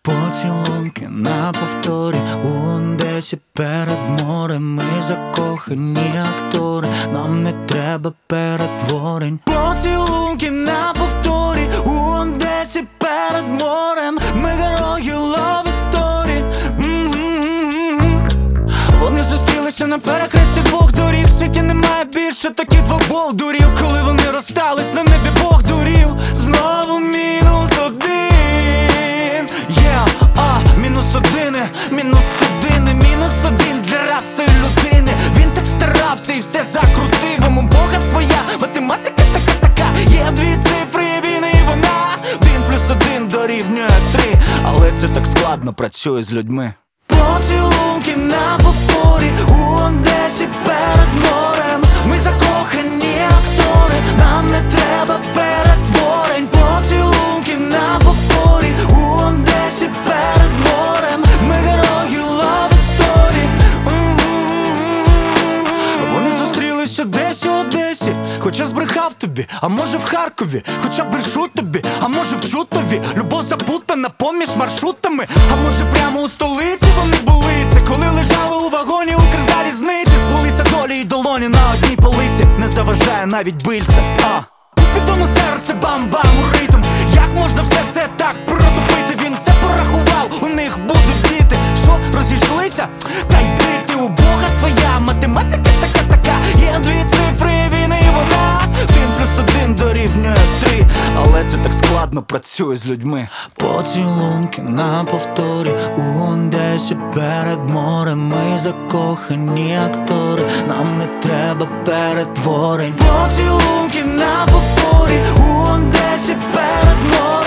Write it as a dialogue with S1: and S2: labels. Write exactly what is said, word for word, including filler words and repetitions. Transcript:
S1: Поцілунки на повторі у Одесі перед морем. Ми закохані актори, нам не треба перетворень. Поцілунки на повторі у Одесі перед морем. Ми герої love story. м-м-м-м. Вони зустрілися на перехресті двох доріг. В світі немає більше таких двох болдурів. Коли вони розстались, на небі Бог дурів. Знову мінус один. Yeah, а, мінус одини, мінус одини, мінус один для раси людини. Він так старався і все закрутив. Йому Бога своя, математика така така. Є дві цифри, він і вона. Один плюс один дорівнює три. Але це так складно працює з людьми. Поцілунки на повторі у Одесі перед морем. Ми закохані актори, нам не треба перетворень. Поцілунки на повторі у Одесі перед морем. Ми герої love story. Вони зустрілися десь у Одесі. Хоча збрехав тобі, а може в Харкові. Хоча брешу тобі, а може в Чутові. Любов запутана поміж маршрутами. А може прямо у столиці вони були. Це коли лежали у вагоні Укрзалізниці. Сплелися долі і долоні на одній полиці. Не заважає навіть бильце. А підомо серце, бам-бам у ритм. Як можна все це так протопити? Він все порахував, у них будуть діти. Що, розійшлися? Та йди ти, у Бога своя математика така така. Є дві цифри, він і вона. Один плюс один дорівнює три. Але це так складно працює з людьми. Поцілунки на повторі у Одесі перед морем. Ми закохані актори, нам не треба перетворень. Поцілунки на повторі у Одесі перед морем.